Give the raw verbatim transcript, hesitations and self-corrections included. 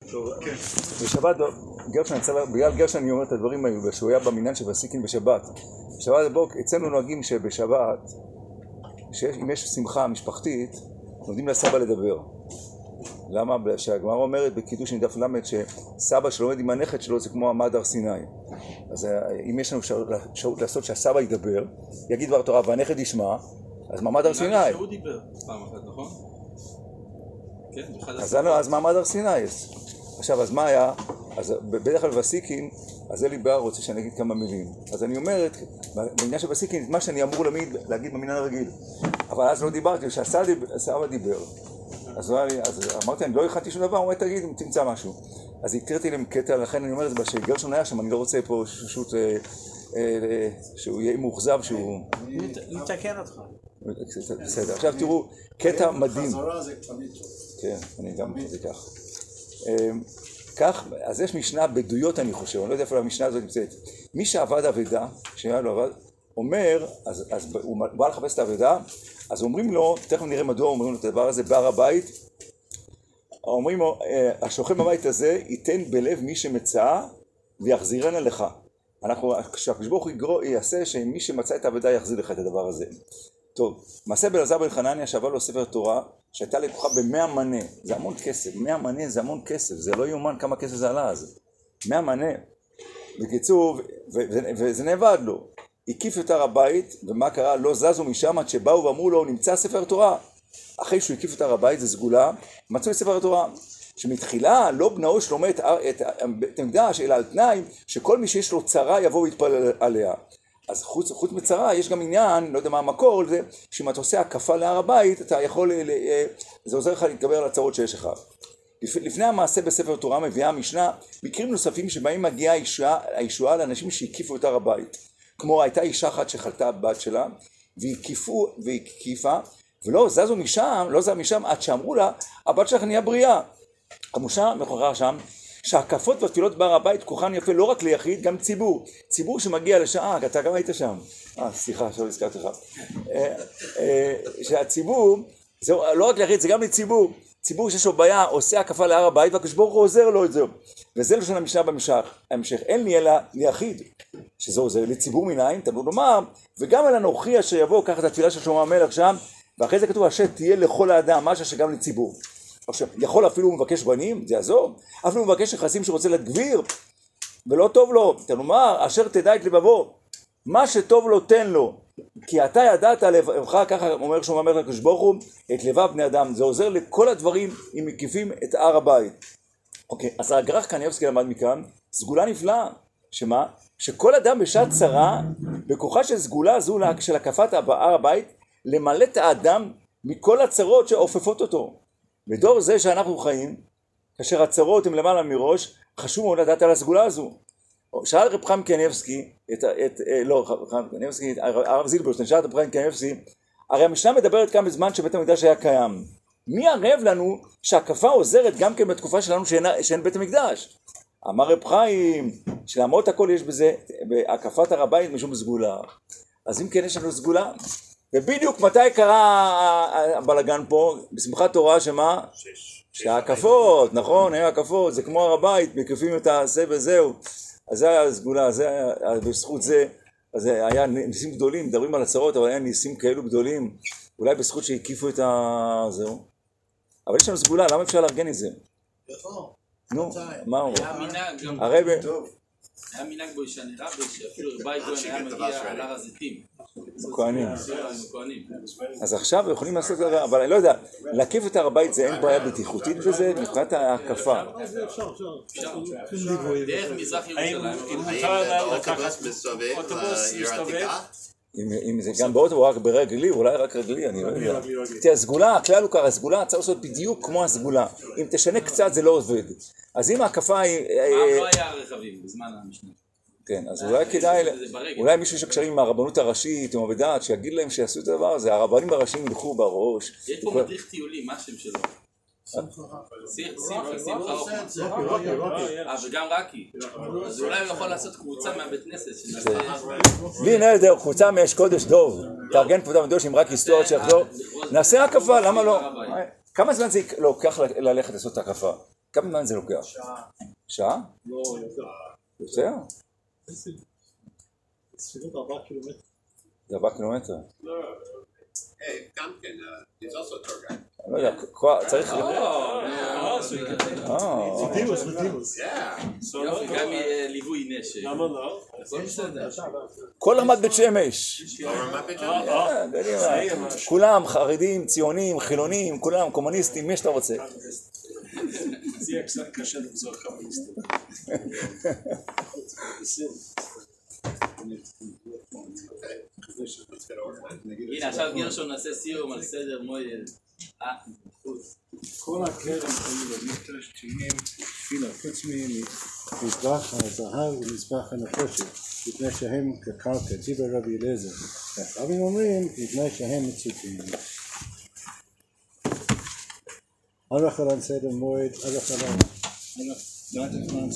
בשבת, גרשן, בגלל גרשן אני אומר את הדברים האלו, שהוא היה במניין של וסיקין בשבת. בשבת הבוק, אצלנו נוהגים שבשבת, אם יש שמחה משפחתית, נותנים לסבא לדבר. למה? שהגמרא אומרת בקידוש דף למד שסבא שלומד עם הנכד שלו זה כמו עמד הר סיני. אז אם יש לנו אפשרות לעשות שהסבא ידבר, יגיד דבר תורה והנכד ישמע, אז מעמד הר סיני. שהוא דיבר פעם אחת, נכון? אז מעמד הר סיני. עכשיו, אז מה היה? אז בדרך כלל וסיקין, אז אלי בר רוצה שאני אגיד כמה מילים. אז אני אומרת, בעניין של וסיקין, מה שאני אמור להגיד במניין הרגיל. אבל אז לא דיברתי, כשהסבא דיבר. אז אמרתי, אני לא הכנתי שום דבר, הוא אומר, תגיד, אם תמצא משהו. אז הקראתי להם קטע, לכן אני אומר את זה, שגרשון היה שם, אני לא רוצה פה פשוט שהוא יהיה מאוכזב, שהוא... נתקן אותך. בסדר, עכשיו תראו, קטע מדהים. חזרה זה תמיד טוב. כן, אני גם זה כך. כך, אז יש משנה בדויות אני חושב, אני לא יודע איפה המשנה הזאת נמצאת. מי שעבד עבדה, שהיה לו עבד, אומר, אז, אז הוא בא לחפש את העבדה, אז אומרים לו, תכף נראה מדוע אומרים לו את הדבר הזה, בהר הבית, אומרים לו, השוכן בבית הזה ייתן בלב מי שמצא ויחזירנה לך. אנחנו, כשהקדוש ברוך הוא יעשה שמי שמצא את העבדה יחזיר לך את הדבר הזה. טוב, מעשה באלעזר בן חנניה שעבר לו ספר תורה, שהייתה לקוחה במאה מנה, זה המון כסף, מאה מנה זה המון כסף, זה לא יאומן כמה כסף זה עלה אז, מאה מנה. בקיצור, וזה נאבד לו. הקיף את הר הבית, ומה קרה? לא זזו משם עד שבאו ואמרו לו, נמצא ספר תורה. אחרי שהוא הקיף את הר הבית, זה סגולה, מצאו את ספר התורה. שמתחילה לא בנאו שלומד את המקדש, אלא על תנאי שכל מי שיש לו צרה יבוא ויתפלל עליה. אז חוץ, חוץ מצרה יש גם עניין, לא יודע מה המקור, זה שאם אתה עושה הקפה להר הבית, אתה יכול, זה עוזר לך להתגבר על הצרות שיש לך. לפני המעשה בספר תורה מביאה המשנה מקרים נוספים שבהם מגיעה הישועה, הישועה לאנשים שהקיפו את הר הבית. כמו הייתה אישה אחת שחלתה בת שלה, והקיפו, והקיפה, ולא זזו משם, לא זזו משם עד שאמרו לה, הבת שלך נהיה בריאה. המושע מכוחר שם, שהקפות והתפילות בהר הבית כוחן יפה לא רק ליחיד, גם ציבור. ציבור שמגיע לשעה, אתה גם היית שם. אה, סליחה, שלא הזכרתי לך. שהציבור, זה לא רק ליחיד, זה גם לציבור. ציבור שיש לו בעיה, עושה הקפה להר הבית, והקדוש ברוך הוא עוזר לו את זה. וזה לשון המשנה בהמשך. אין לי אלא ליחיד, שזה עוזר לציבור מנין, תבוא לומר, וגם אל אנוכי אשר יבוא, ככה את התפילה של שלמה המלך שם, ואחרי זה כתוב, אשר תהיה לכל האדם, משהו שגם לציבור. עכשיו, יכול אפילו הוא מבקש בנים, זה יעזור, אפילו הוא מבקש יחסים שרוצה להגביר, ולא טוב לו, תאמר, אשר תדע את לבבו, מה שטוב לו תן לו, כי אתה ידעת לבבך, ככה אומר שלמה המלך לקדוש ברוך הוא, את לבב בני אדם, זה עוזר לכל הדברים אם מקיפים את הר הבית. אוקיי, אז הגר"ח קניבסקי למד מכאן, סגולה נפלאה, שמה? שכל אדם בשעת צרה, בכוחה של סגולה זו של הקפת הר הבית, למלא את האדם מכל הצרות שאופפות אותו. בדור זה שאנחנו חיים, כאשר הצרות הן למעלה מראש, חשוב מאוד לדעת על הסגולה הזו. שאל רב חיים קניבסקי, את, את, לא, רב חיים קניבסקי, הרב זילברשטיין, שאל רב חיים קניבסקי, הרי המשנה מדברת כאן בזמן שבית המקדש היה קיים. מי ערב לנו שהקפה עוזרת גם כן בתקופה שלנו שאין, שאין בית המקדש? אמר רב חיים, שלמרות הכל יש בזה, בהקפת הר הבית משום סגולה. אז אם כן יש לנו סגולה, ובדיוק מתי קרה הבלגן פה? בשמחת תורה שמה? שש. שההקפות, נכון, היה הקפות, זה כמו הר הבית, מקיפים את הזה וזהו. אז זה היה הסגולה, זה היה, בזכות זה, אז היה ניסים גדולים, מדברים על הצרות, אבל היה ניסים כאלו גדולים, אולי בזכות שהקיפו את ה... זהו. אבל יש לנו סגולה, למה אפשר לארגן את זה? נכון. נו, מה הוא? היה מנהג גם... הרבי... היה מנהג בו ישני רבי, שאפילו רבי גויין היה מגיע על הר הזיתים. כהנים. אז עכשיו יכולים לעשות את זה, אבל אני לא יודע, להקיף את הר הבית זה אין בעיה בטיחותית בזה, מבחינת ההקפה. אפשר, אפשר. דרך מזרח ירושלים. האוטובוס מסתובב לעיר העתיקה? אם זה גם באוטו או רק ברגלי, אולי רק רגלי, אני לא יודע. תראה, הסגולה, הכלל הוא ככה, הסגולה צריך לעשות בדיוק כמו הסגולה. אם תשנה קצת זה לא עובד. אז אם ההקפה היא... פעם לא היה רכבים בזמן המשנה. כן, אז אולי כדאי, אולי מישהו שקשרים עם הרבנות הראשית, עם עבדת, שיגיד להם שיעשו את הדבר הזה, הרבנים הראשיים ילכו בראש. יש פה מדריך טיולים, מה השם שלו? שמחה, שמחה אופן. אה, וגם רקי. אז אולי הוא יכול לעשות קבוצה מהבית כנסת. לי נהדר, קבוצה מאש קודש דוב. תארגן קבוצה מדוש עם רקי סטוארט שיחזור. נעשה הקפה, למה לא? כמה זמן זה לוקח ללכת לעשות את הקפה? כמה זמן זה לוקח? שעה. שעה? לא, יותר. יותר? ספירות ארבעה קילומטר. זה ארבעה קילומטר. Hey, Duncan, uh, he's also a tour guide. אני לא יודע, כבר צריך... אה, טימוס, טימוס. Yeah. יופי, גם ליווי נשק. למה לא? הכל בסדר. כל רמת בית שמש. Over my picture? אה, קדימה. כולם חרדים, ציונים, חילונים, כולם קומוניסטים, מי שאתה רוצה. זה יהיה קצת קשה לגזור קומוניסטים. הנה, עכשיו גרשון נעשה סיום על סדר מויל. אה, חוץ. כל הקרן היו במקדש תהיים תפילה, חוץ ממזבח הזהב ומזבח הנחושת, מפני שהם כקרקע, דיבר רבי אליעזר. הרבים אומרים, מפני שהם מצוקים. ערך על סדר מועד, ערך על